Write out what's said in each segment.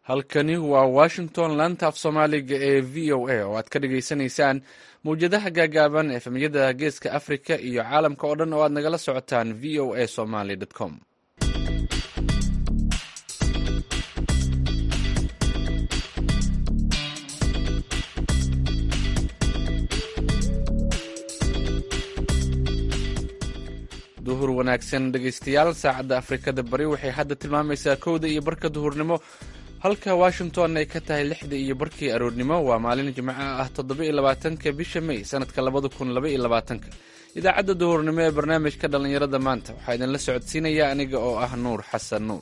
halkani waa washington laanta af soomaaliga ee v o a oo aad ka dhagaysanaysaan mawjadaha gaagaaban efemyada geeska africa iyo caalamka oo dhan oo aad nagala socotaan v o a somaly com. duhur wanaagsan dhegaystayaal, saacadda afrikada bari waxay hadda tilmaamaysaa 1:00 iyo barka duhurnimo, halka washington ay ka tahay 6:00 iyo barkii aroornimo. waa maalin jimco ah 27-ka bisha May sanadka 2022. idaacadda duhurnimo ee barnaamijka dhallinyarada maanta waxaa idinla socodsiinaya aniga oo ah Nuur Xasan Nuur.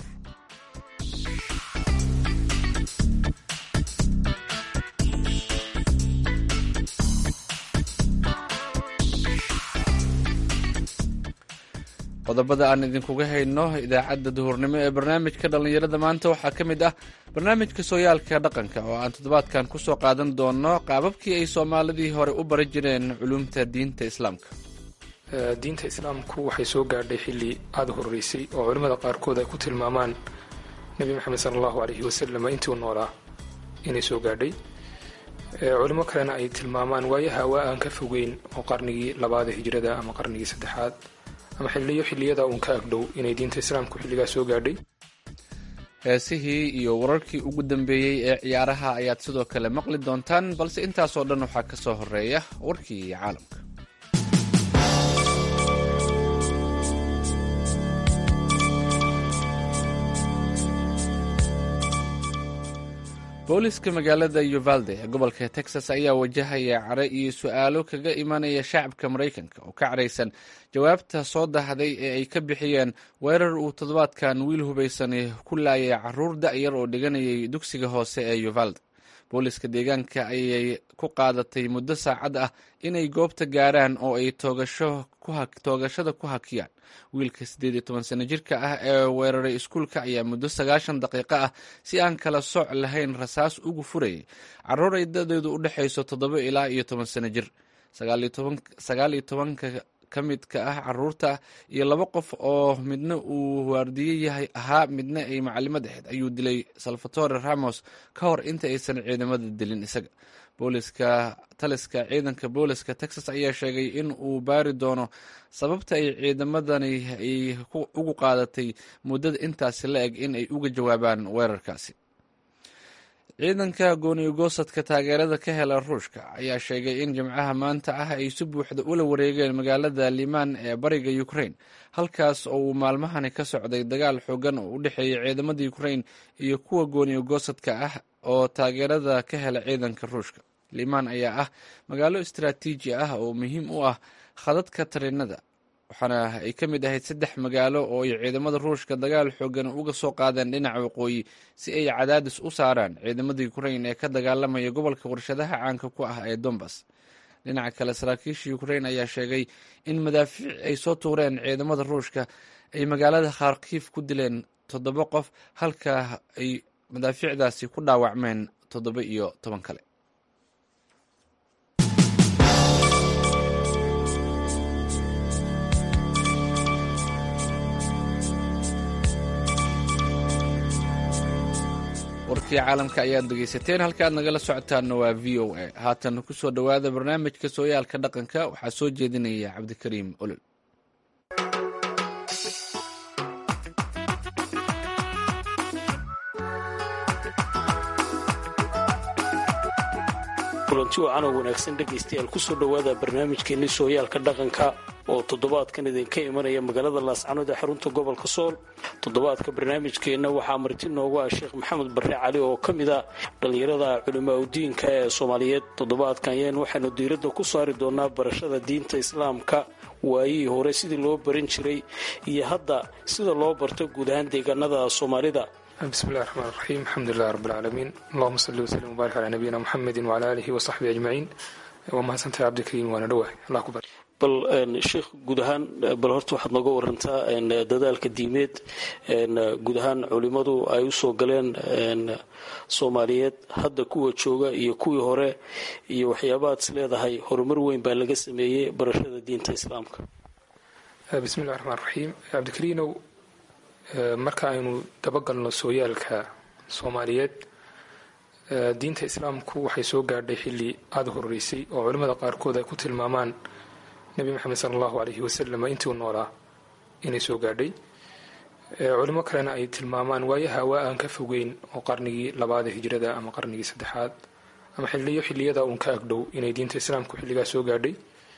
qodobada aan idinkuga hayno idaacadda duhurnimo ee barnaamijka dhallinyarada maanta waxaa ka mid ah barnaamijka sooyaalka dhaqanka oo aan toddobaadkan ku soo qaadan doono qaababkii ay soomaalidii hore u bari jireen culumta diinta islaamka. diinta islaamku waxay soo gaadhay xilli aada horeysay oo culimmada qaarkood ay ku tilmaamaan nebi maxamed sala allahu calayhi wasalam intii u noolaa inay soo gaadhay. culimo kalena ay tilmaamaan waayaha waa aan ka fogeyn oo qarnigii 2 hijrada ama qarnigii 3 ama xilliyada uun ka agdhow inay diinta islaamku xilligaa soo gaadhay. heesihii iyo wararkii ugu dambeeyey ee ciyaaraha ayaad sidoo kale maqli doontaan, balse intaasoo dhan waxaa ka soo horeeya warkii caalamka. booliska magaalada uvalde ee gobolka texas ayaa wajahaya care iyo su-aalo kaga imanaya shacabka maraykanka oo ka caraysan jawaabta soo dahday ee ay ka bixiyeen weerar uu toddobaadkan wiil hubaysani ku laayay caruur da-yar oo dhiganayay dugsiga hoose ee uvalde. booliska deegaanka ayay ku qaadatay muddo saacad ah inay goobta gaaraan oo ay toogashada ku hakiyaan. wiilka 18 sano jirka ah ee weeraray iskuulka ayaa muddo 90 daqiiqo ah si aan kala sooc lahayn rasaas ugu furayay caruur ay dadeedu u dhexayso 7 ilaa 10 sano jir. 19 ka midka ah caruurta iyo 2 qof oo midna uu waardiye ahaa midna ay macalimad ahayd ayuu dilay Salvatore Ramos ka hor inta aysan ciidamada dilin isaga. taliska ciidanka booliska Texas ayaa sheegay in uu baari doono sababta ay ciidamadani ay ugu qaadatay muddada intaasi la eg in ay uga jawaabaan weerarkaasi. ciidanka gooni-goosadka taageerada ka hela ruushka ayaa sheegay in jimcaha maanta ah ay si buuxda ula wareegeen magaalada Liman ee bariga Ukraine, halkaas oo uu maalmahani ka socday dagaal xoogan oo u dhexeeya ciidamada Ukraine iyo kuwa gooni-goosadka ah oo taageerada ka hela ciidanka ruushka. Liman ayaa ah magaalo istiraatiiji ah oo muhiim u ah khadadka tareenada, waxaana ay ka mid ahayd 3 magaalo oo ay ciidamada ruushka dagaal xoogan uga soo qaadeen dhinaca waqooyi si ay cadaadis u saaraan ciidamada Ukraine ee ka dagaalamaya gobolka warshadaha caanka ku ah ee Donbas. dhinaca kale, saraakiisha Ukraine ayaa sheegay in madaafiic ay soo tuureen ciidamada ruushka ay magaalada Kharkiv ku dileen 7 qof, halka ay madaafiicdaasi ku dhaawacmeen 17 kale. warkii caalamka ayaad dhegaysateen, halka aad nagala socotaanna waa v o a. haatan ku soo dhowaada barnaamijka sooyaalka dhaqanka, waxaa soo jeedinaya cabdikariim olol. kulanti wacan oo wanaagsan dhegaystayaal, kusoo dhowaada barnaamijkeenii sooyaalka dhaqanka oo toddobaadkan idinka imanaya magaalada laascanood ee xarunta gobolka sool. toddobaadka barnaamijkeenna waxaa marti noogu ah sheekh maxamed barre cali oo ka mid ah dhallinyarada culimaa udiinka ee soomaaliyeed. toddobaadkan yeen waxaanu diiradda ku saari doonaa barashada diinta islaamka, waayihii hore sidii loo baran jiray iyo hadda sida loo barto guud ahaan deegaanada soomaalida. bismillahi raxmaan raxiim, alxamdulilahi rabbilcaalamiin, allahuma salli wasalim wabaarik calaa nabiyina muxamedin wacalaa aalihi wasaxbihi ajmaciin. waa mahadsantahay cabdikariim, waana dhawahay. allah ku bari. bal sheekh, guud ahaan bal horta waxaad nooga warantaa dadaalka diimeed guud ahaan culimmadu ay usoo galeen soomaaliyeed, hadda kuwa jooga iyo kuwii hore, iyo waxyaabahaad is leedahay horumar weyn baa laga sameeyey barashada diinta islaamka. bismillahi raxmaan raxiim, cabdikariinow, marka aynu dabagalno sooyaalka soomaaliyeed diinta islaamku waxay soo gaadhay xilli aada horeysay oo culimmada qaarkood ay ku tilmaamaan nebi maxamed sala allahu calayhi wasalam intii u noolaa inay soo gaadhay. culimo kalena ay tilmaamaan waayaha waa aan ka fogeyn oo qarnigii labaad ee hijrada ama qarnigii saddexaad ama xilliyada uun ka agdhow inay diinta islaamku xilligaa soo gaadhay.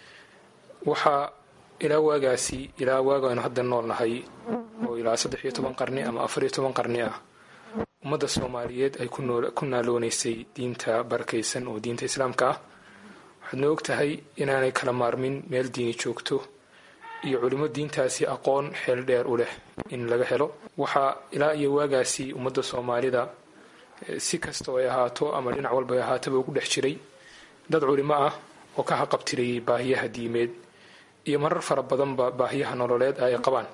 waxaa ilaa waagaasi ilaa waagaanu hadda nool nahay oo ilaa 13 qarni ama 14 qarni ah ummadda soomaaliyeed ay ku naaloonaysay diinta barakaysan oo diinta islaamka ah. waxaadna og tahay inaanay kala maarmin meel diini joogto iyo culimo diintaasi aqoon xeel dheer u leh in laga helo. waxaa ilaa iyo waagaasi ummadda soomaalida si kasta oo ay ahaato ama dhinac walba ay ahaataba ugu dhex jiray dad culimo ah oo ka haqabtirayay baahiyaha diimeed iyo marar fara badanba baahiyaha nololeed ay qabaan.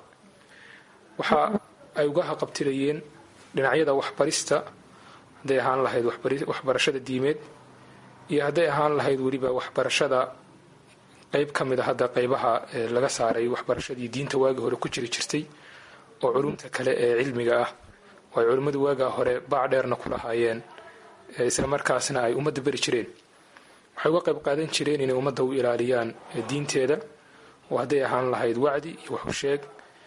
waxa ay uga haqabtirayeen dhinacyada waxbarista, hadday ahaan lahayd waxbarashada diimeed iyo hadday ahaan lahayd weliba waxbarashada qayb ka mid a hadda qaybaha laga saaray waxbarashadii diinta waagi hore ku jiri jirtay oo culumta kale ee cilmiga ah oo ay culimmadu waagaa hore baac dheerna ku lahaayeen isla markaasna ay ummadda beri jireen. waxay uga qayb qaadan jireen inay ummadda u ilaaliyaan diinteeda oo hadday ahaan lahayd wacdi iyo waxusheeg.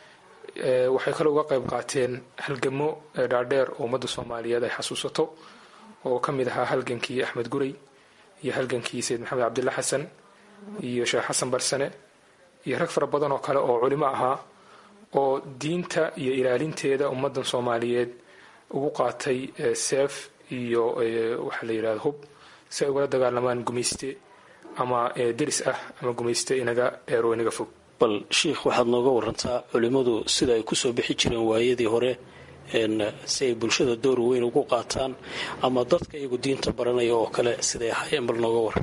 waxay kale uga qayb qaateen halgamo dhaadheer oo ummadda soomaaliyeed ay xasuusato oo ka mid ahaa halgankii axmed gurey iyo halgankii sayid maxamed cabdilla xasan iyo sheekh xasan barsane iyo rag fara badan oo kale oo culimo ahaa oo diinta iyo ilaalinteeda ummaddan soomaaliyeed ugu qaatay seef iyo waxa la yidhahdo hub si ay ugala dagaalamaan gumayste ama deris ah ama gumayste inaga dheer oo inaga fog. bal sheikh waxaad nooga warantaa culimmadu sida ay kusoo bixi jireen waayadii hore si ay bulshada door weyn ugu qaataan ama dadka iyagu diinta baranaya oo kale siday ahaayeen, bal nooga waran.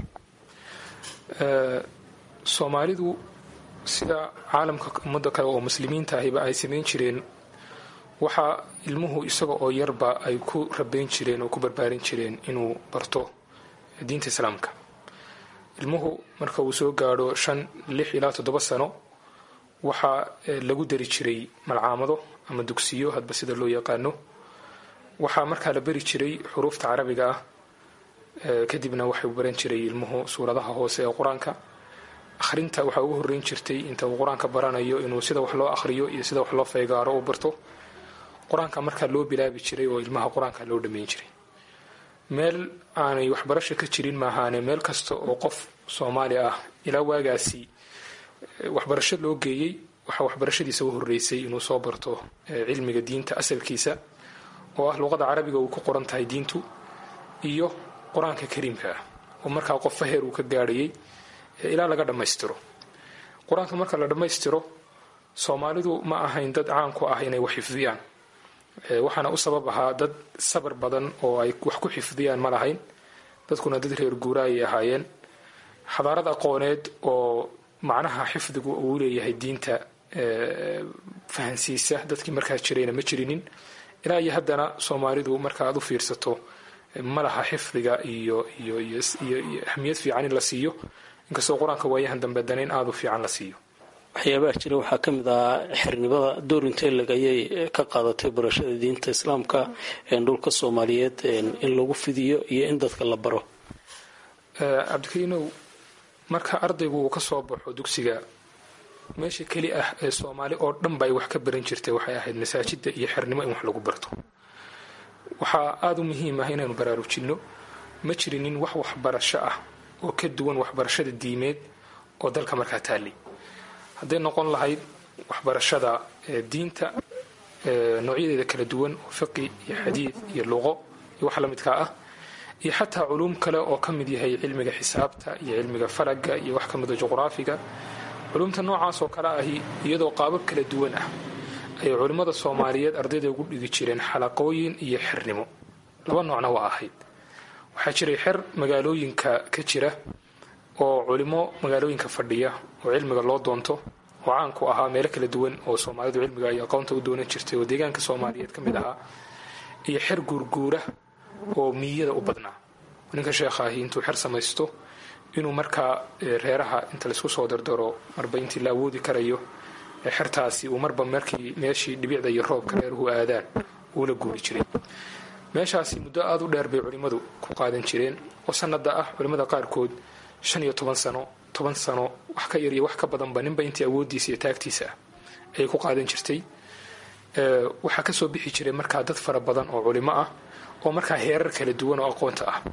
soomaalidu sida caalamka ummadda kale oo muslimiinta ahiba ay samayn jireen waxaa ilmuhu isaga oo yarba ay ku rabayn jireen oo ku barbaarin jireen inuu barto diinta islaamka. ilmuhu marka uu soo gaadho 5, 6 ilaa 7 sano waxaa lagu dari jiray malcaamado ama dugsiyo hadba sida loo yaqaano. waxaa markaa la bari jiray xuruufta carabiga ah, kadibna waxay baran jiray ilmuhu suuradaha hoose ee qur-aanka. akhrinta waxaa ugu horreyn jirtay inta uu qur-aanka baranayo inuu sida wax loo akhriyo iyo sida wax loo faygaaro u barto. qur-aanka markaa loo bilaabi jiray oo ilmaha qur-aanka loo dhammayn jiray. meel aanay waxbarasho ka jirin maahaane meel kasta oo qof soomaali ah ilaa waagaasi waxbarasho loo geeyey waxaa waxbarashadiisa u horreysay inuu soo barto cilmiga diinta asalkiisa oo ah luqada carabiga uu ku qoran tahay diintu iyo qur-aanka kariimka ah oo markaa qof faheer uu ka gaadhayay ilaa laga dhammaystiro. qur-aanka marka la dhammaystiro soomaalidu ma ahayn dad caan ku ah inay wax xifdiyaan, waxaana u sabab ahaa dad sabar badan oo ay wax ku xifdiyaan ma lahayn. dadkuna dad reer guura ayay ahaayeen. xadaarad aqooneed oo macnaha xifdigu uu leeyahay diinta fahansiisa dadkii markaa jirayna ma jirinin. ilaa iyo haddana soomaalidu marka aad u fiirsato ma laha xifdiga iyo ahmiyad fiican in la siiyo, inkastoo qur-aanka waayahan dambe danayn aada u fiican la siiyo. waxyaabaha jira waxaa ka mid ah xirnimada door intee lag ayay ka qaadatay barashada diinta islaamka dhulka soomaaliyeed in lagu fidiyo iyo in dadka la baro. cabdikariinow, marka ardaygu uu ka soo baxo dugsiga meesha keli ah ee soomaali oo dhan ba ay wax ka baran jirtay waxay ahayd masaajida iyo xirnimo in wax lagu barto. waxaa aada u muhiim ah inaanu baraarujinno ma jirinin wax waxbarasho ah oo ka duwan waxbarashada diimeed oo dalka markaa taallay. hadday noqon lahayd waxbarashada diinta noocyadeeda kala duwan oo fiqi iyo xadiid iyo luqo iyo wax la midkaa ah, iyo xataa culuum kale oo ka mid yahay cilmiga xisaabta iyo cilmiga falaga iyo wax ka mida juqraafiga. culuumta noocaas oo kale ahi iyadoo qaabab kala duwan ah ayay culimmada soomaaliyeed ardayda ugu dhigi jireen xalaqooyin iyo xirnimo. 2 noocna waa ahayd. waxaa jiray xer magaalooyinka ka jira oo culimo magaalooyinka fadhiya oo cilmiga loo doonto oo caan ku ahaa meelo kala duwan oo soomaalidu cilmiga ay aqoonta u doonan jirtay oo deegaanka soomaaliyeed ka mid ahaa, iyo xer guurguura oo miyada u badnaa. ninka sheekhahi intuu xer samaysto inuu markaa reeraha inta laisku soo dardaro marba intii la awoodi karayo xertaasi uu marba markii meeshii dhibicda iyo roobka reeruhu aadaan uu la guuri jiray. meeshaasi muddo aada u dheer bay culimmadu ku qaadan jireen oo sanada ah culimmada qaarkood 15 sano 10 sano wax ka yar iyo wax ka badanba ninba intii awoodiisa iyo taagtiisa ah ayay ku qaadan jirtay. waxaa kasoo bixi jiray markaa dad fara badan oo culimo ah oo markaa heerar kala duwan oo aqoonta ah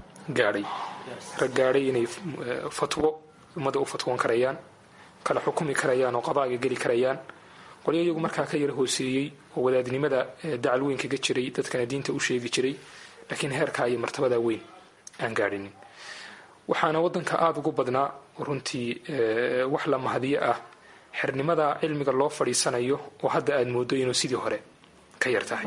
gaadhay inay fatwo ummada u fatwoon karayaan, kala xukumi karayaan oo qadaaga geli karayaan. qolyo iyagu markaa ka yar hooseeyey oo wadaadnimada dacal weyn kaga jiray, dadkana diinta u sheegi jiray, laakiin heerkaa iyo martabada weyn aan gaadhinin. waxaana wadanka aada ugu badnaa runtii wax la mahadiye ah xirnimada cilmiga loo fadhiisanayo oo hadda aada moodo inuu sidii hore ka yar tahay.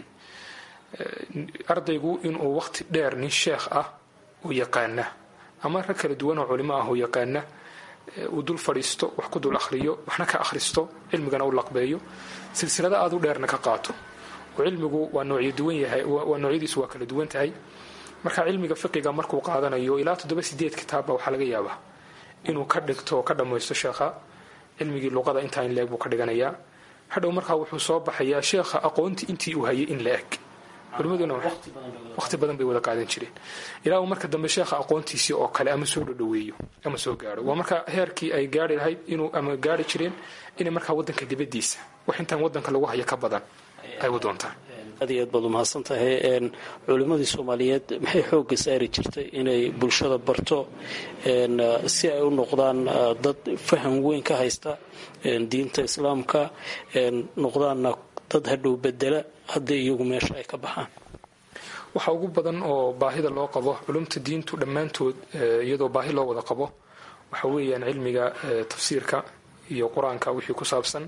ardaygu inuu waqti dheer nin sheekh ah u yaqaana ama rag kala duwan oo culimo ah u yaqaana uu dul fadhiisto, wax ku dul akhriyo, waxna ka akhristo, cilmigana u laqbeeyo, silsilada aada u dheerna ka qaato. oo cilmigu waa noocyo duwan yahay, waa noocyadiisu waa kala duwan tahay. marka cilmiga fiqiga markuu qaadanayo ilaa 7-8 kitaabba waxaa laga yaabaa inuu ka dhigto oo ka dhammaysto sheekha. cilmigii luqada intaa in la eg buu ka dhiganayaa. hadhow markaa wuxuu soo baxayaa sheekha aqoontii intii uu hayay in la eg. culimaduna waqti badan bay wada qaadan jireen ilaa uu marka dambe sheekha aqoontiisii oo kale ama soo dhadhaweeyo ama soo gaaro. waa marka heerkii ay gaari lahayd inuu ama gaari jireen inay markaa wadanka dibadiisa wax intaan wadanka lagu haya ka badan ay u doontaan. aad iyo aad baad umahadsan tahay. culimmadii soomaaliyeed maxay xoogga saari jirtay inay bulshada barto si ay u noqdaan dad faham weyn ka haysta diinta islaamka, noqdaanna dad hadhow bedela haddii iyagu meesha ay ka baxaan? waxa ugu badan oo baahida loo qabo culumta diintu dhammaantood iyadoo baahi loo wada qabo waxa weeyaan cilmiga tafsiirka iyo qur-aanka wixii ku saabsan,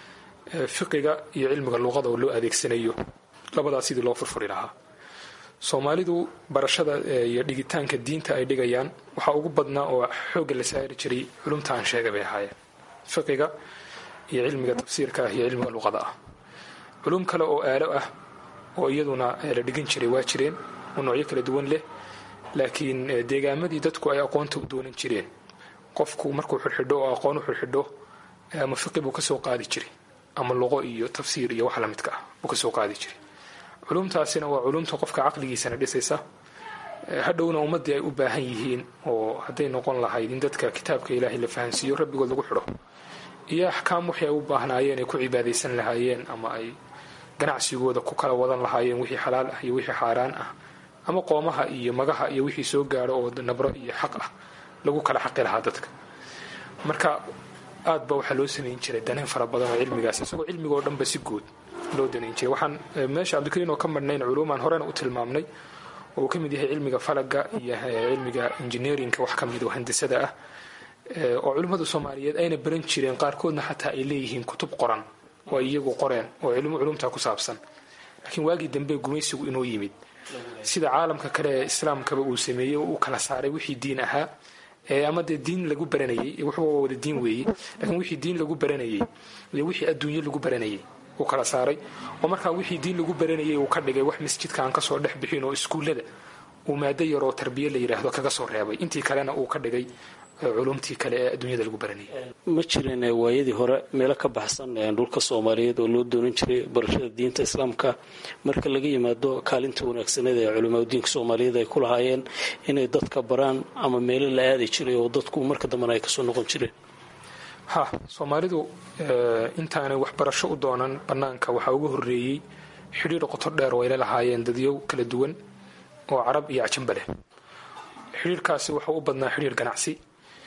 fiqiga iyo cilmiga luqada oo loo adeegsanayo. labadaas sidii loo furfuri lahaa. soomaalidu barashada iyo dhigitaanka diinta ay dhigayaan waxaa ugu badnaa oo xoogga la saari jiray culumta aan sheegay bay ahaayeen, fiqiga iyo cilmiga tafsiirka ah iyo cilmiga luqada ah. culum kale oo aalo ah oo iyaduna la dhigin jiray waa jireen oo noocyo kala duwan leh, laakiin deegaamadii dadku ay aqoonta u doonan jireen. qofku markuu xirxidho oo aqoon u xirxidho ama fiqi buu ka soo qaadi jiray ama luqo iyo tafsiir iyo wax la midka ah buu ka soo qaadi jiray. culumtaasina waa culumta qofka caqligiisana dhisaysa, hadhowna ummadii ay u baahan yihiin. oo hadday noqon lahayd in dadka kitaabka ilaahay la fahansiiyo, rabbigood lagu xidho, iyo axkaam waxay u baahnaayeen ay ku cibaadaysan lahaayeen ama ay ganacsigooda ku kala wadan lahaayeen, wixii xalaal ah iyo wixii xaaraan ah, ama qoomaha iyo magaha iyo wixii soo gaaro oo nabro iyo xaq ah lagu kala xaqi lahaa dadka. marka aad ba waxaa loo samayn jiray daneen fara badan oo cilmigaas, isagoo cilmigoo dhanba si guud loo danayn jiray. waxaan meesha cabdikariin oo ka marnayn culuumaan horena u tilmaamnay oo uu ka mid yahay cilmiga falaga iyo cilmiga engineerinka wax ka mid oo handasada ah, oo culimmada soomaaliyeed ayna baran jireen, qaarkoodna xataa ay leeyihiin kutub qoran oo ay iyagu qoreen oo culumtaa ku saabsan. laakiin waagii dambe gumaysigu inoo yimid, sida caalamka kale ee islaamkaba uu sameeyey oo uu kala saaray wixii diin ahaa ama dee diin lagu baranayay, wuxuu wada diin weeye, laakiin wixii diin lagu baranayay iyo wixii adduunyo lagu baranayay uu kala saaray. oo markaa wixii diin lagu baranayay uu ka dhigay wax masjidka aan kasoo dhex bixin oo iskuullada uu maado yaroo tarbiye la yidhaahdo kaga soo reebay, intii kalena uu ka dhigay culumtii kale ee adduunyada lagu baranayay. ma jireen waayadii hore meelo ka baxsan dhulka soomaaliyeed oo loo doonan jiray barashada diinta islaamka marka laga yimaado kaalinta wanaagsaneed ee culimmada diinka soomaaliyeed ay ku lahaayeen inay dadka baraan ama meelo la aadi jiray oo dadku marka dambena ay kasoo noqon jireen? soomaalidu intaanay waxbarasho u doonan banaanka waxaa ugu horeeyey xidhiir qoto dheer oo ay la lahaayeen dadyow kala duwan oo carab iyo cajamba leh. xidhiirkaasi waxuu u badnaa xidhiir ganacsi.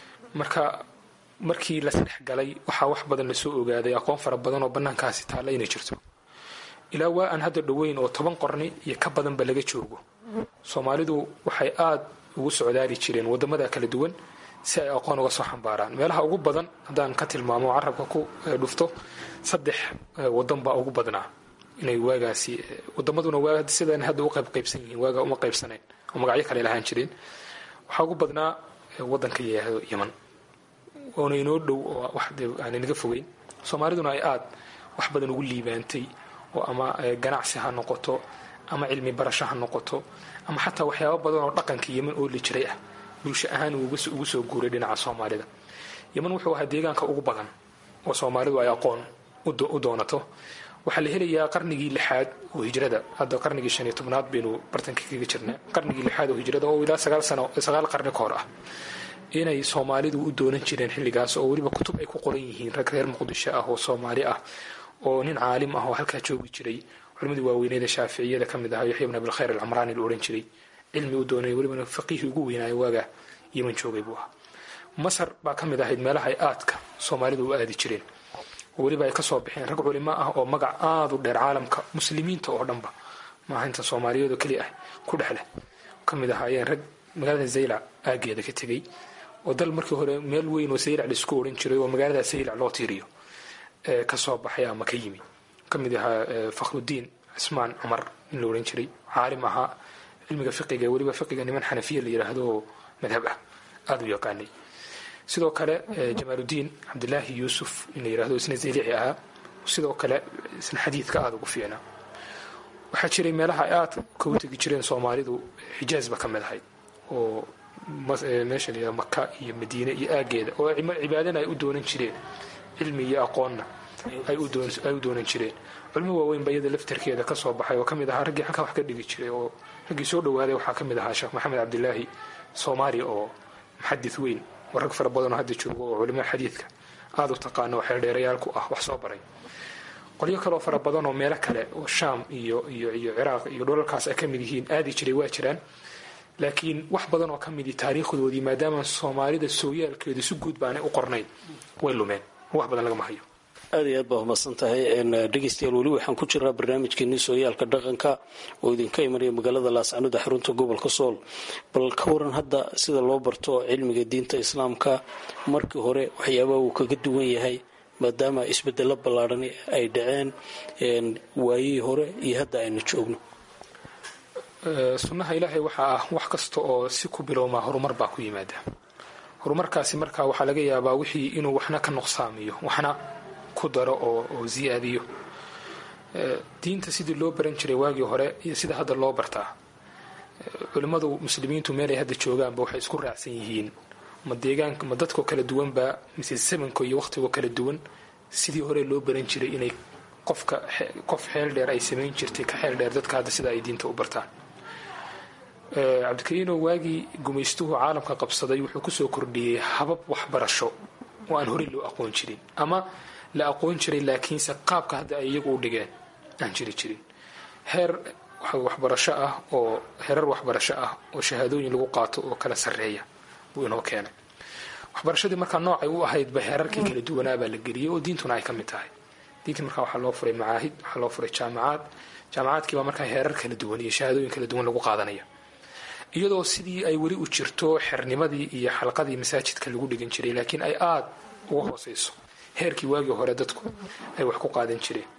markii la sadhex galay waxaa wax badan lasoo ogaaday aqoon fara badan oo banaankaasi taalla inay jirto. ilaa waa aan hadda dhoweyn oo 10 qarni iyo ka badanba laga joogo, soomaalidu waxay aad ugu socdaali jireen wadamada kala duwan si ay aqoon uga soo xambaaraan. meelaha ugu badan haddaan ka tilmaamo carabka ku dhufto 3 wadan baa ugu badnaa inay waagaasi wadamaduna waa sidaan hadda u qaybsan yihiin, waaga uma qaybsaneen oo magacyo kale lahaan jireen. waxaa ugu badnaa wadanka yiraahdo Yemen oo inoo dhow oo wax aan inaga fogeyn. soomaaliduna ay aad wax badan ugu liibaantay oo ama ganacsi ha noqoto ama cilmi barasho ha noqoto ama xataa waxyaabo badan oo dhaqanka Yemen oo la jiray ah bulsho ahaan ugu soo guuray dhinaca Soomaalida. Yemen wuxuu ahaa deegaanka ugu badan oo Soomaalidu ay aqoon u doonato. waxaa la helayaa qarnigii 6aad oo hijrada, hadda qarnigii 15aad baynu bartanka kaga jirnaa, qarnigii 6aad oo hijrada oo ilaa 9 qarni ka hor ah, inay soomaalidu u doonan jireen xilligaas, oo weliba kutub ay ku qoran yihiin rag reer muqdisho ah oo soomaali ah oo nin caalim ah oo halkaa joogi jiray, culimadii waaweyneeda shaaficiyada ka mid ahaa Yaxya ibn Abi Khayr al-Amrani la oran jiray, cilmi u doonay, weliba faqiih ugu weynaayo waaga Yemen joogay buu ahaa. Masar baa ka mid ahayd meelaha ay aadka soomaalidu u aadi jireen, oo weliba ay ka soo baxeen rag culimo ah oo magac aad u dheer caalamka muslimiinta oo dhanba maaha inta soomaaliyeed oo keliya ah ku dhexleh, ka mid ahaayeen rag magaalada Zaylac aageeda ka tegey, oo dal markii hore meel weyn oo Zaylac la isku oran jiray oo magaalada Zaylac loo tiiriyo ka soo baxay ama ka yimi, ka mid ahaa Fakhruddin Cismaan Cumar in la oran jiray, caalim ahaa cilmiga fiqiga, weliba fiqiga niman xanafiya la yiraahdo madhab ah aad u yaqaanay. sidoo kale Jamaaluddin Cabdillaahi Yuusuf in la yiraahdo isna Zaylici ahaa, sidoo kale isna xadiidka aad ugu fiicnaa. waxaa jiray meelaha aad ka u tegi jireen soomaalidu, Xijaaz ba ka mid ahayd, oo meesha la yiraahdo Makka iyo Madiina iyo aageeda, oo cibaadana ay u doonan jireen, cilmi iyo aqoonna ay u doonan jireen. culimo waaweyn ba iyada laftarkeeda ka soo baxay oo ka mid ahaa raggii halkaa wax ka dhigi jiray, oo raggii soo dhawaaday waxaa ka mid ahaa Sheekh Maxamed Cabdillaahi Soomaali oo muxadis weyn, oo rag fara badan oo hadda joogo oo culimo xadiidka aad u taqaano, waxay dheerayaal ku ah wax soo baray. qolyo kale oo fara badan oo meelo kale oo Shaam iyo Ciraaq iyo dhulalkaas ay ka mid yihiin aadi jiray waa jiraan, laakiin wax badan oo ka mid taariikhdoodii maadaama Soomaalida sooyaalkeedu si guud baanay u qornayn way lumeen, wax badan lagama hayo. aad iyo aad baa mahadsan tahay. dhegeystayaal weli waxaan ku jiraa barnaamijkeenii sooyaalka dhaqanka oo idinka imanaya magaalada Laascanood xarunta gobolka Sool. bal ka waran hadda sida loo barto cilmiga diinta islaamka markii hore waxyaabaha uu kaga duwan yahay, maadaama isbedelo ballaaran ay dhaceen waayihii hore iyo hadda aynu joogno. sunnaha ilaahay waxaa ah wax kasta oo si ku bilowma horumar baa ku yimaada. horumarkaasi markaa waxaa laga yaabaa wixii inuu waxna ka nuqsaamiyo, waxna ku daro oo ziyaadiyo. diinta sidii loo baran jiray waagii hore iyo sida hadda loo bartaa, culimmadu muslimiintu meel ay hadda joogaanba waxay isku raacsan yihiin, ma deegaanka ma dadkoo kala duwanba mise zamanko iyo waqtigoo kala duwan, sidii hore loo baran jiray inay qof xeel dheer ay samayn jirtay ka xeel dheer dadka hadda sida ay diinta u bartaan. cabdikariino waagii gumaystuhu caalamka qabsaday wuxuu kusoo kordhiyey habab waxbarasho oo aan horey loo aqoon jirin, ama la aqoon jiray laakiinse qaabka hadda ay iyagu u dhigeen aan jiri jirin. heerar waxbarasho ah oo shahaadooyin lagu qaato oo kala sarreeya buu inoo keenay. waxbarashadii markaa noocay u ahaydba heerarkii kala duwanaabaa la geliyey oo diintuna ay ka mid tahay. diinta markaa waxaa loo furay macaahid, waxaa loo furay jaamacaadkiibaa markaa heerar kala duwan iyo shahaadooyin kala duwan lagu qaadanaya, iyadoo sidii ay weli u jirto xernimadii iyo xalqadii masaajidka lagu dhigan jiray, laakiin ay aad uga hooseyso heerkii waagii hore dadku ay wax ku qaadan jireen.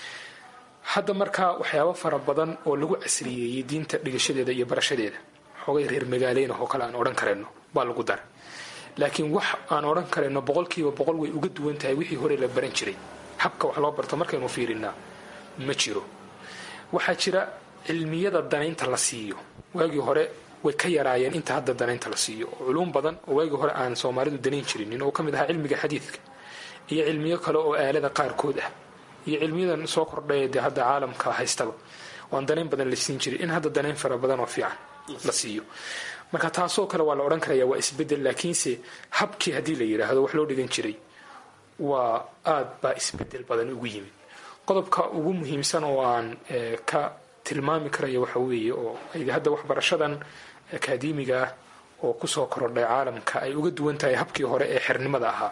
hadda markaa waxyaabo fara badan oo lagu casriyeeyey diinta dhigashadeeda iyo barashadeeda, xoogay reer magaaleyn oo kale aan odhan karayno baa lagu daray, laakiin wax aan odhan karayno 100% way uga duwan tahay wixii hore la baran jiray. habka wax loo barto markaynu fiirinaa ma jiro. waxaa jira cilmiyada danaynta la siiyo, waagii hore way ka yaraayeen inta hadda danaynta la siiyo. culuum badan oo waagii hore aan Soomaalidu danayn jirin oo ka mid ahaa cilmiga xadiidka iyo cilmiyo kale oo aalada qaarkood ah, iyo cilmiyadan soo kordhay ee hadda caalamka haystaba waan danayn badan la siin jiray, in hadda danayn fara badan oo fiican la siiyo. marka taasoo kale waa la odhan karayaa waa isbedel, laakiinse habkii haddii la yidhaahdo wax loo dhigan jiray waa aad baa isbedel badan ugu yimid. qodobka ugu muhiimsan oo aan ka tilmaami karayo waxa weeye oo ay hadda waxbarashadan akaademiga ah oo kusoo korodhay caalamka ay uga duwan tahay habkii hore ee xernimada ahaa,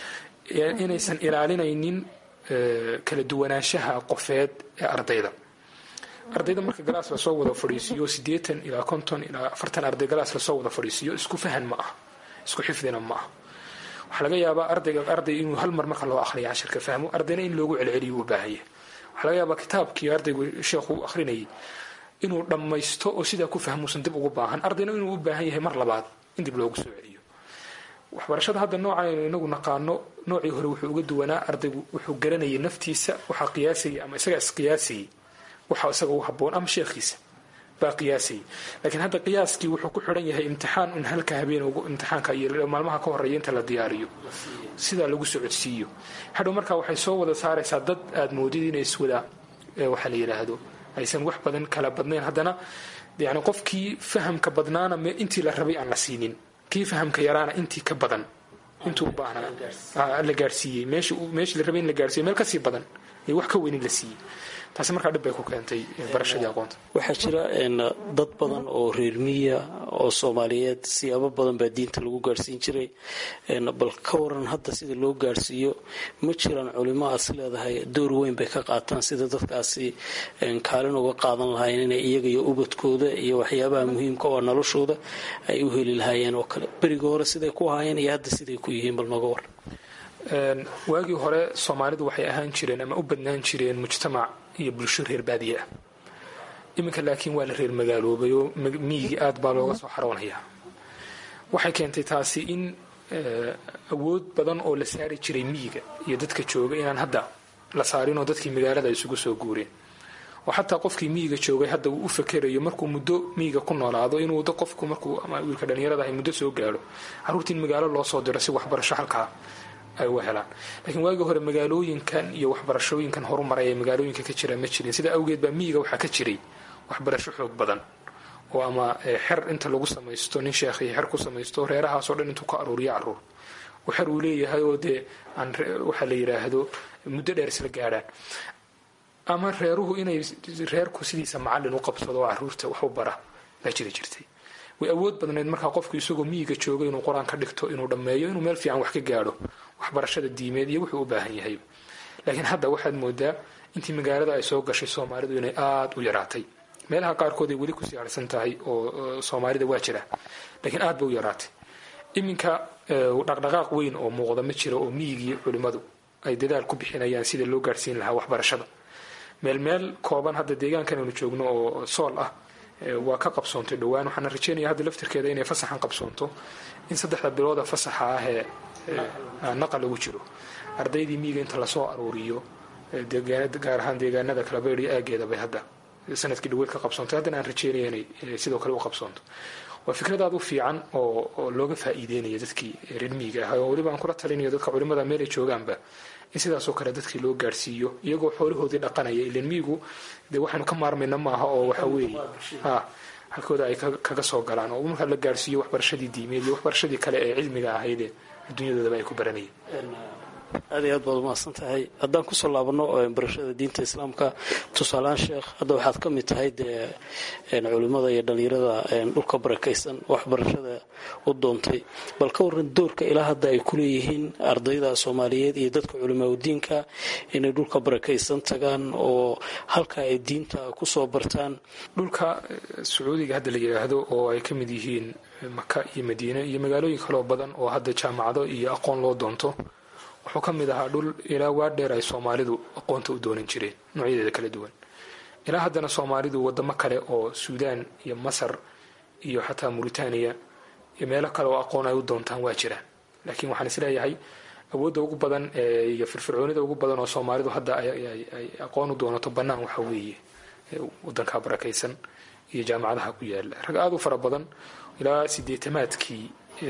inaysan ilaalinaynin kala duwanaanshaha qofeed ee ardayda. marka galaas lasoo wada fadhiisiyo 80 ilaa 50 ilaa 40 arday galaas lasoo wada fadhiisiyo, isku fahan ma ah, isku xifdina ma ah. waxaa laga yaabaa arday inuu hal mar marka loo akhriyo casharka fahmo, ardayna in loogu celceliyo u baahan yahay. waxaa laga yaabaa kitaabkii ardaygu sheekhu u akhrinayay inuu dhammaysto oo sidaa ku fahmuusan dib ugu baahan, ardayna inuu u baahan yahay mar labaad in dib loogu soo celiyo. waxbarashada hadda noocaynu inagu naqaano noocii hore wuxuu uga duwanaa. ardaygu wuxuu garanayay naftiisa, waxaa qiyaasayay ama isagaa isqiyaasayay waxa isaga u habboon, ama sheekhiisa baa qiyaasay. laakiin hadda qiyaaskii wuxuu ku xidhan yahay imtixaan un halka habeen imtixaanka iyo maalmaha ka horeeya inta la diyaariyo sidaa lagu socodsiiyo. hadhow markaa waxay soo wada saaraysaa dad aad moodid inay iswada waxaa la yidhaahdo aysan wax badan kala badnayn, haddana yani qofkii fahamka badnaana intii la rabay aan la siinin, kii fahamka yaraana intii ka badan intuu u baahnaa la gaadhsiiyey, meeshii la rabay in la gaadhsiiyo meel kasii badan iyo wax ka weyn in la siiyey. taasi markaa dhib bay ku keentay barashadii aqoonta. waxaa jira dad badan oo reer miya oo soomaaliyeed siyaabo badan baa diinta lagu gaadhsiin jiray. bal ka waran hadda sida loo gaadhsiiyo, ma jiraan culimo aad is leedahay door weyn bay ka qaataan sida dadkaasi kaalin uga qaadan lahaayeen inay iyaga iyo ubadkooda iyo waxyaabaha muhiimka oo noloshooda ay u heli lahaayeen oo kale? beriga hore siday ku ahaayeen iyo hadda siday ku yihiin bal nooga war. waagii hore soomaalidu waxay ahaan jireen ama u badnaan jireen mujtamac iyo bulsho reer baadiye ah. iminka laakiin waa la reer magaaloobay oo miyigii aad baa looga soo xaroonayaa. waxay keentay taasi in awood badan oo la saari jiray miyiga iyo dadka jooga inaan hadda la saarinoo dadkii magaalada isugu soo guureen, oo xataa qofkii miyiga joogay hadda uu u fakerayo markuu muddo miyiga ku noolaado inuu qofku markuu ama wiilka dhalinyarada ahay muddo soo gaadho carruurtii in magaalo loo soo diro si waxbarasho halkaa ay u helaan. laakiin waagii hore magaalooyinkan iyo waxbarashooyinkan horumaray ee magaalooyinka ka jira ma jirin. sidaa awgeed baa miyiga waxaa ka jiray waxbarasho xoog badan oo ama xer inta lagu samaysto nin sheekhiyo xer ku samaysto reerahaasoo dhan intuu ka aruuriyo carruur oo xer uu leeyahay oo dee aan waxaa la yidhaahdo muddo dheer isla gaadhaan, ama reeruhu inay reerku sidiisa macallin u qabsado oo carruurta wax u bara baa jiri jirtay. way awood badnayd markaa qofku isagoo miyiga jooga inuu qur-aan ka dhigto, inuu dhammeeyo, inuu meel fiican wax ka gaadho waxbarashada diimeed iyo wuxuu u baahan yahay. laakiin hadda waxaad moodaa intii magaalada ay soo gashay soomaalidu inay aad u yaraatay. meelaha qaarkood ay weli ku siyaarsan tahay oo soomaalida waa jira, laakiin aad bay u yaraatay. iminka dhaqdhaqaaq weyn oo muuqda ma jiro oo miyigii culimmadu ay dadaal ku bixinayaan sida loo gaadhsiin lahaa waxbarashada. meel kooban hadda deegaankan aynu joogno oo sool ah waa ka qabsoontay dhowaan. waxaana rajeynaya hadda laftirkeeda inay fasaxan qabsoonto, in 3 bilooda fasaxa ah ee naqal lagu jiro ardaydii miyiga inta lasoo aruuriyo gaar ahaan deegaanada kalabeer iyo aageeda bay hadda sanadkii dhaweyd ka qabsoontay. haddana aan rajeynaya inay sidoo kale u qabsoonto. waa fikrad aad u fiican oo looga faa'iideynaya dadkii reer miyiga ah, oo weliba aan kula talinayo dadka culimmada meel ay joogaanba in sidaasoo kale dadkii loo gaadhsiiyo iyagoo xoolahoodii dhaqanaya. ilan miyigu dee waxaanu ka maarmayna maaha oo waxa weeye halkooda ay kaga soo galaan oo markaa la gaadhsiiyo waxbarashadii diimeed iyo waxbarashadii kale ee cilmiga ahaydee adduunyadoodaba ay ku baranayeen. aad iyo aad baad umahadsan tahay. haddaan kusoo laabano barashada diinta islaamka, tusaalehaan sheekh, hadda waxaad ka mid tahay dee culimmada iyo dhallinyarada dhulka barakaysan waxbarashada u doontay. bal ka waran doorka ilaa hadda ay ku leeyihiin ardayda soomaaliyeed iyo dadka culimaadudiinka inay dhulka barakaysan tagaan oo halka ay diinta kusoo bartaan. dhulka sacuudiga hadda la yidhaahdo oo ay ka mid yihiin maka iyo madiine iyo magaalooyin kaloo badan oo hadda jaamacado iyo aqoon loo doonto, wuxuu ka mid ahaa dhul ilaa waa dheer ay soomaalidu aqoonta u doonan jireen noocyadeeda kala duwan. ilaa haddana soomaalidu wadamo kale oo suudaan iyo masar iyo xataa muritaaniya iyo meelo kale oo aqoon ay u doontaan waa jiraan. laakiin waxaan isleeyahay awoodda ugu badan iyo firfircoonida ugu badan oo soomaalidu hadda ay aqoon u doonato bannaan waxa weeye wadanka barakaysan iyo jaamacadaha ku yaala. rag aad u fara badan ilaa 80aadkii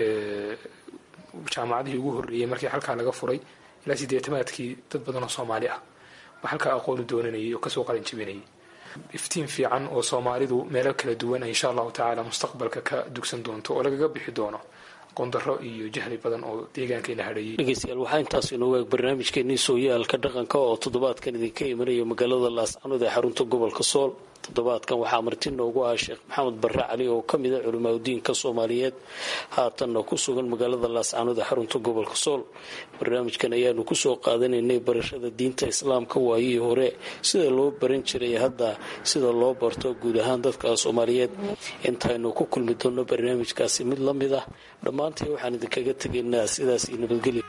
jaamacadihii ugu horreeyey markii halkaa laga furay ilaa 80aadkii dad badan oo soomaali ah baa halkaa aqoon u doonanayay oo kasoo qalin jabinayay. iftiin fiican oo soomaalidu meelo kala duwan ay insha allahu tacaala mustaqbalka ka dugsan doonto oo lagaga bixi doono aqoondaro iyo jahli badan oo deegaankeena hadhayay. dhegeystayaal, waxaa intaas inoogu eeg barnaamijkeenii sooyaalka dhaqanka oo toddobaadkan idinka imanaya magaalada laascanood ee xarunta gobolka sool. toddobaadkan waxaa marti noogu ah sheekh maxamed barre cali oo ka mid a culimaadudiinka soomaaliyeed haatanna ku sugan magaalada laascanood ee xarunta gobolka sool. barnaamijkan ayaanu kusoo qaadanaynay barashada diinta islaamka waayihii hore, sida loo baran jiray hadda sida loo barto guud ahaan dadka soomaaliyeed. intaynu ku kulmi doonno barnaamijkaasi mid la mid ah, dhammaantii waxaan idinkaga tegaynaa sidaas iyo nabadgelyo.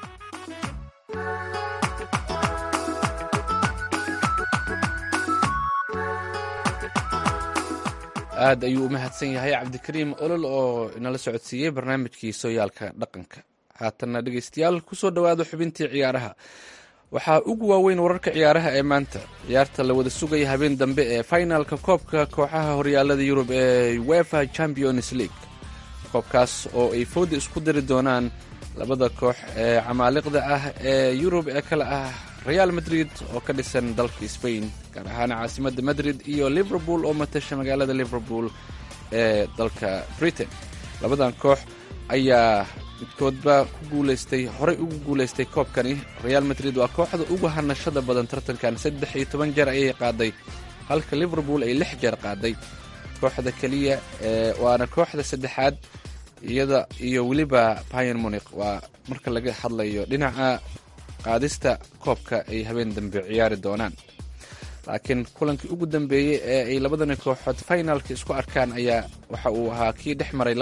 aad ayuu u mahadsan yahay cabdikariim olol oo inala socodsiiyey barnaamijkii sooyaalka dhaqanka. haatanna dhegeystayaal kusoo dhowaada xubintii ciyaaraha. waxaa ugu waaweyn wararka ciyaaraha ee maanta. ciyaarta la wada sugaya habeen dambe ee finalka koobka kooxaha horyaalada yurub ee UEFA Champions League, koobkaas oo ay fooda isku dari doonaan labada koox ee camaaliqda ah ee yurub ee kale ah Real Madrid oo ka dhisan dalka Spain, gaar ahaan caasimadda Madrid, iyo Liverpool oo matasha magaalada Liverpool ee dalka Britain. labadan koox ayaa midkoodba horey ugu guulaystay koobkani. Real Madrid waa kooxda ugu hanashada badan tartankan, 13 jeer ayay qaaday, halka Liverpool ay 6 jeer qaaday. kooxda keliya waana kooxda saddexaad iyada iyo weliba Bayern Munich waa marka laga hadlayo dhinaca qaadista koobka ay habeen dambe ciyaari doonaan. laakiin kulankii ugu dambeeyey ee ay labadani kooxood finalka isku arkaan ayaa waxa uu ahaa kii dhex maray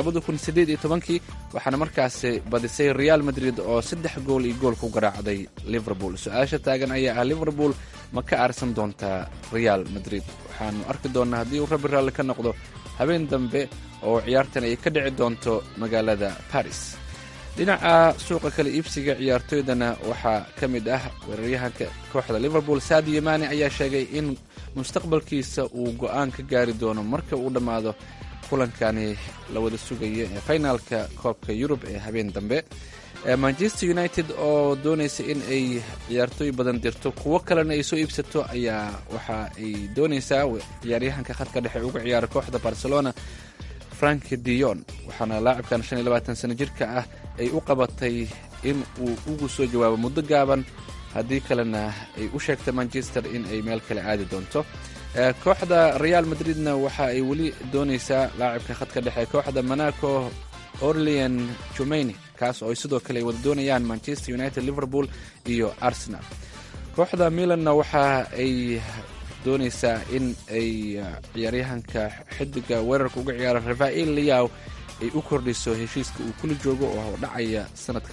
2018 waxaana markaasi badisay Real Madrid oo 3 gool iyo gool ku garaacday Liverpool. su-aasha taagan ayaa ah, Liverpool ma ka aarsan doontaa Real Madrid? waxaanu arki doonaa haddii uu rabbi raalli ka noqdo habeen dambe oo ciyaartan ay ka dhici doonto magaalada Paris. dhinaca suuqa kala iibsiga ciyaartoydana waxaa ka mid ah weeraryahanka kooxda Liverpool Sadio Mane ayaa sheegay in mustaqbalkiisa uu go'aan ka gaari doono marka uu dhammaado kulankani la wada sugayo ee finalka koobka Yurub ee habeen dambe. Manchester United oo doonaysa in ay ciyaartooy badan dirto kuwo kalena ay soo iibsato ayaa waxa ay doonaysaa ciyaaryahanka khadka dhexe uga ciyaara kooxda Barcelona Frank de Jong, waxaana laacibkan 25 sano jirka ah ay u qabatay in uu ugu soo jawaabo muddo gaaban, haddii kalena ay u sheegtay Manchester in ay meel kale aadi doonto. kooxda Real Madridna waxa ay weli doonaysaa laacibka khadka dhexe kooxda Monaco Aurelien Tchouameni, kaas oo ay sidoo kale wada doonayaan Manchester United, Liverpool iyo Arsenal. kooxda Milanna waxa ay doonaysaa in ay ciyaaryahanka xidiga weerarka uga ciyaara Rafael Leao ay u kordhiso heshiiska uu kula joogo oo dhacaya sanadka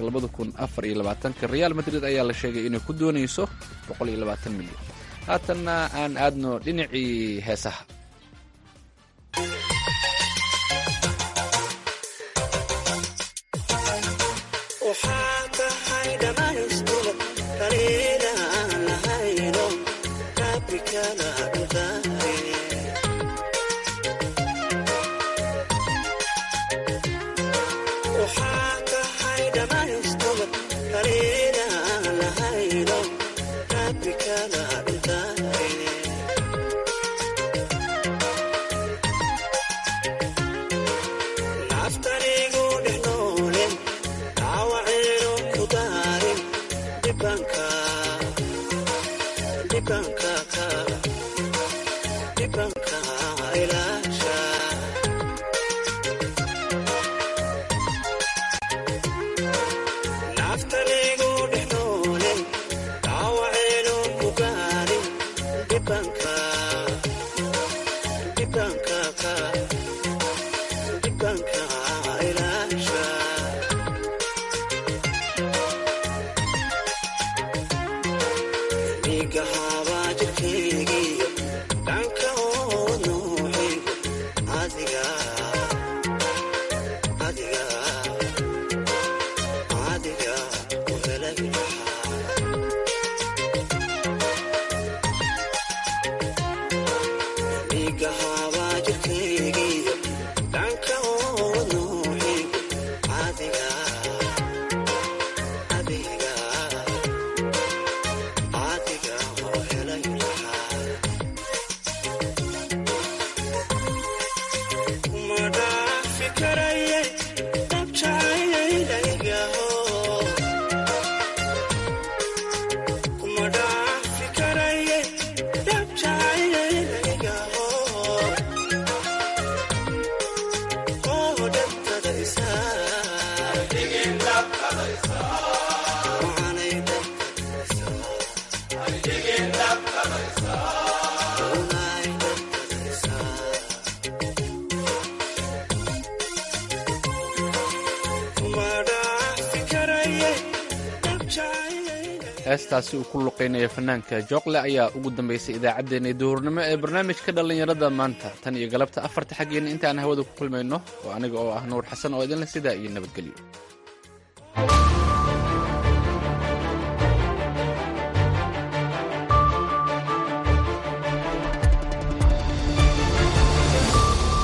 2024. Real Madrid ayaa la sheegay inay ku doonayso 120 milyan. haatanna aan aadno dhinacii heesaha. heestaasi uu ku luqeynaya fanaanka Jooqle ayaa ugu dambeysay idaacaddeenna duhurnimo ee barnaamijka dhallinyarada maanta. tan iyo galabta 4 xaggeena intaan hawada ku kulmayno, oo aniga oo ah Nuur Xasan oo idinla sidaa iyo nabadgelyo.